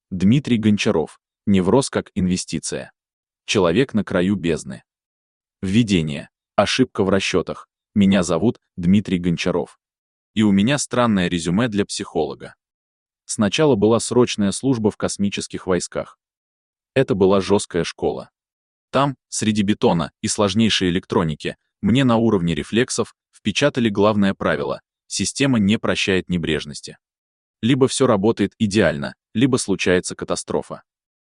Дмитрий Гончаров. Невроз как инвестиция. Человек на краю бездны. Введение. Ошибка в расчетах. Меня зовут Дмитрий Гончаров. И у меня странное резюме для психолога. Сначала была срочная служба в космических войсках. Это была жесткая школа. Там, среди бетона и сложнейшей электроники, мне на уровне рефлексов впечатали главное правило: система не прощает небрежности. Либо все работает идеально, либо случается катастрофа.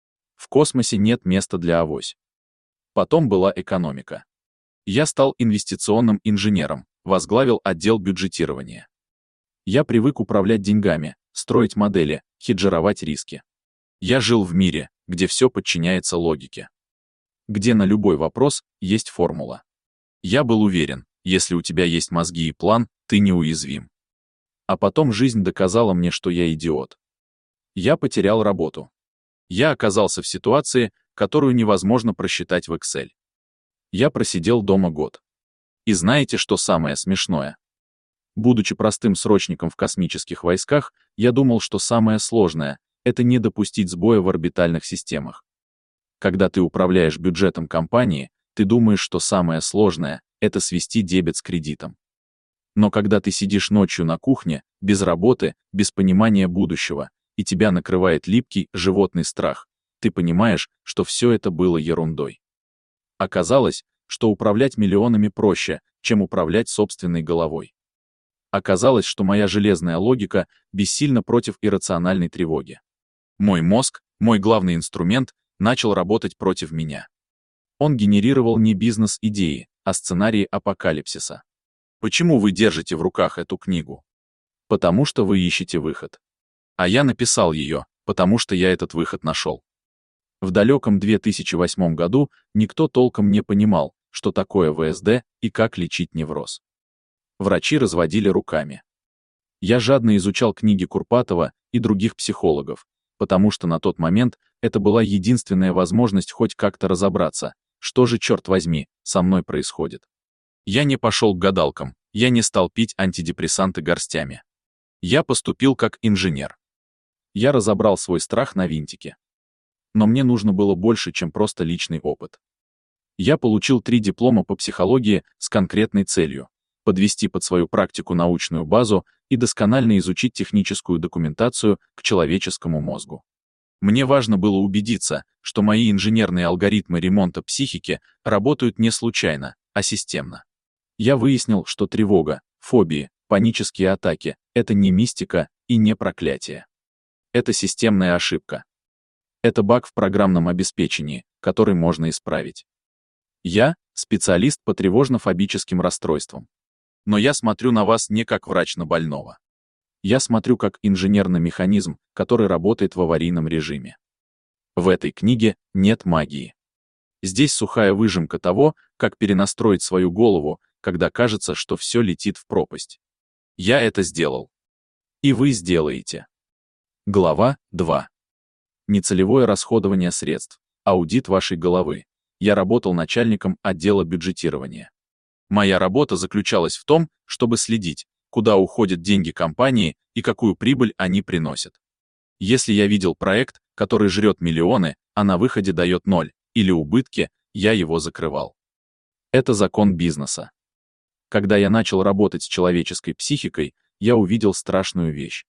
В космосе нет места для авось. Потом была экономика. Я стал инвестиционным инженером, возглавил отдел бюджетирования. Я привык управлять деньгами, строить модели, хеджировать риски. Я жил в мире, где все подчиняется логике. Где на любой вопрос есть формула. Я был уверен, если у тебя есть мозги и план, ты неуязвим. А потом жизнь доказала мне, что я идиот. Я потерял работу. Я оказался в ситуации, которую невозможно просчитать в Excel. Я просидел дома год. И знаете, что самое смешное? Будучи простым срочником в космических войсках, я думал, что самое сложное — это не допустить сбоя в орбитальных системах. Когда ты управляешь бюджетом компании, ты думаешь, что самое сложное — это свести дебет с кредитом. Но когда ты сидишь ночью на кухне, без работы, без понимания будущего, и тебя накрывает липкий животный страх, ты понимаешь, что все это было ерундой. Оказалось, что управлять миллионами проще, чем управлять собственной головой. Оказалось, что моя железная логика бессильна против иррациональной тревоги. Мой мозг, мой главный инструмент, начал работать против меня. Он генерировал не бизнес-идеи, а сценарии апокалипсиса. Почему вы держите в руках эту книгу? Потому что вы ищете выход. А я написал ее, потому что я этот выход нашел. В далеком 2008 году никто толком не понимал, что такое ВСД и как лечить невроз. Врачи разводили руками. Я жадно изучал книги Курпатова и других психологов, потому что на тот момент это была единственная возможность хоть как-то разобраться, что же, черт возьми, со мной происходит. Я не пошел к гадалкам, я не стал пить антидепрессанты горстями. Я поступил как инженер. Я разобрал свой страх на винтике. Но мне нужно было больше, чем просто личный опыт. Я получил 3 диплома по психологии с конкретной целью — подвести под свою практику научную базу и досконально изучить техническую документацию к человеческому мозгу. Мне важно было убедиться, что мои инженерные алгоритмы ремонта психики работают не случайно, а системно. Я выяснил, что тревога, фобии, панические атаки — это не мистика и не проклятие. Это системная ошибка. Это баг в программном обеспечении, который можно исправить. Я — специалист по тревожно-фобическим расстройствам. Но я смотрю на вас не как врач на больного. Я смотрю как инженерный механизм, который работает в аварийном режиме. В этой книге нет магии. Здесь сухая выжимка того, как перенастроить свою голову, когда кажется, что все летит в пропасть. Я это сделал. И вы сделаете. Глава 2. Нецелевое расходование средств. Аудит вашей головы. Я работал начальником отдела бюджетирования. Моя работа заключалась в том, чтобы следить, куда уходят деньги компании и какую прибыль они приносят. Если я видел проект, который жрет миллионы, а на выходе дает 0, или убытки, я его закрывал. Это закон бизнеса. Когда я начал работать с человеческой психикой, я увидел страшную вещь.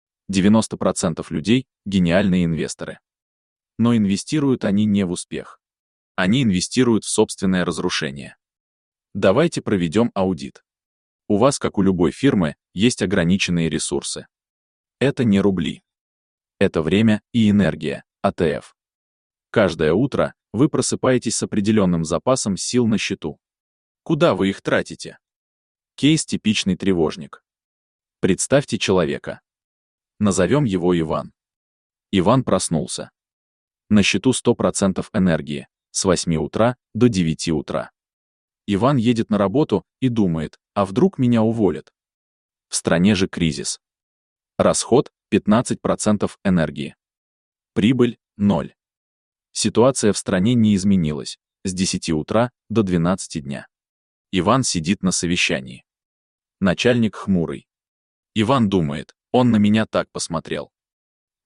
90% людей — гениальные инвесторы. Но инвестируют они не в успех. Они инвестируют в собственное разрушение. Давайте проведем аудит. У вас, как у любой фирмы, есть ограниченные ресурсы. Это не рубли. Это время и энергия, АТФ. Каждое утро вы просыпаетесь с определенным запасом сил на счету. Куда вы их тратите? Кейс «Типичный тревожник». Представьте человека. Назовем его Иван. Иван проснулся. На счету 100% энергии, с 8 утра до 9 утра. Иван едет на работу и думает, а вдруг меня уволят? В стране же кризис. Расход — 15% энергии. Прибыль — 0. Ситуация в стране не изменилась, с 10 утра до 12 дня. Иван сидит на совещании. Начальник хмурый. Иван думает, он на меня так посмотрел.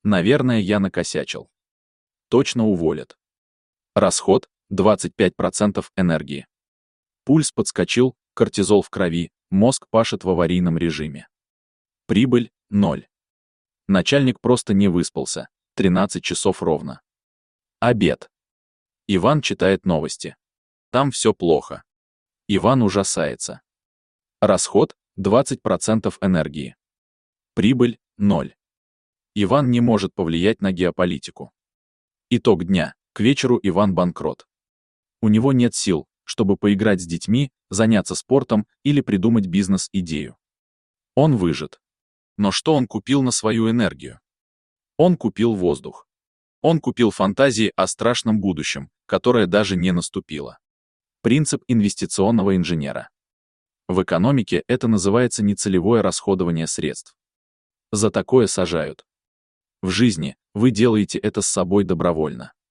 Наверное, я накосячил. Точно уволят. Расход – 25% энергии. Пульс подскочил, кортизол в крови, мозг пашет в аварийном режиме. Прибыль – 0. Начальник просто не выспался, 13 часов ровно. Обед. Иван читает новости. Там все плохо. Иван ужасается. Расход – 20% энергии. Прибыль – 0. Иван не может повлиять на геополитику. Итог дня. К вечеру Иван банкрот. У него нет сил, чтобы поиграть с детьми, заняться спортом или придумать бизнес-идею. Он выжат. Но что он купил на свою энергию? Он купил воздух. Он купил фантазии о страшном будущем, которое даже не наступило. Принцип инвестиционного инженера. В экономике это называется нецелевое расходование средств. За такое сажают. В жизни вы делаете это с собой добровольно.